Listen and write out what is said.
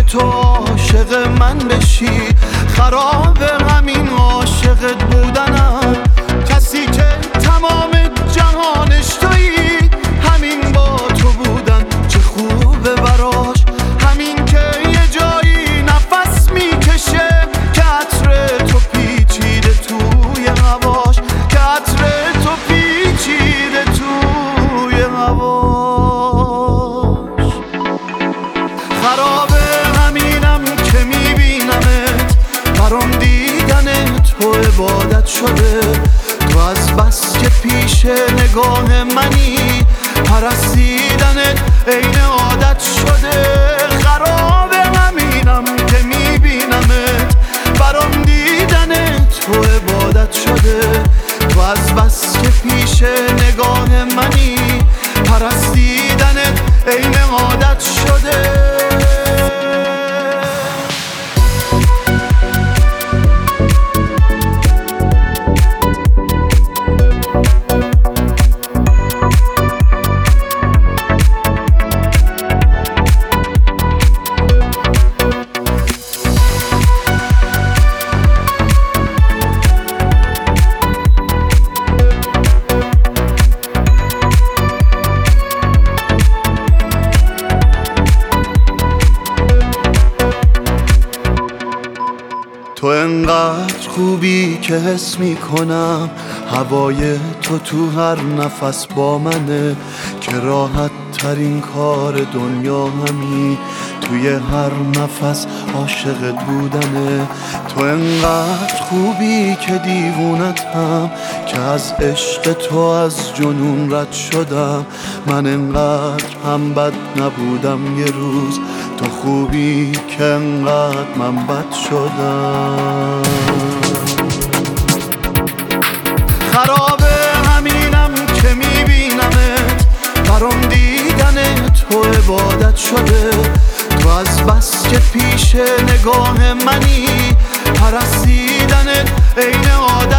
تو عاشق من بشی، خراب همین عاشقت بودنم. کسی که تمام جهانش تویی، همین با تو بودن چه خوبه براش. همین که یه جایی نفس میکشه، که عطر تو پیچیده توی هواش، که عطر تو پیچیده توی هواش. خرابه همینم که میبینمت، برام دیدن تو عبادت شده. تو از بس که پیش نگاه منی، پرستیدنت عین عادت شده. خرابه همینم که میبینمت، برام دیدن تو عبادت شده. تو از بس که پیش نگاه منی، پرستیدنت عین عادت شده. تو انقدر خوبی که حس میکنم، هوای تو هر نفس با منه. که راحت ترین کار دنیا همین، توی هر نفس عاشقت بودنه. تو انقدر خوبی که دیوونتم، که از عشق تو از جنون رد شدم. من انقدر هم بد نبودم یه روز، تو خوبی که انقدر من بد شدم. خرابه همینم که میبینمت، برام دیدن تو عبادت شده. تو از بس که پیش نگاه منی، پرستیدنت عین عادت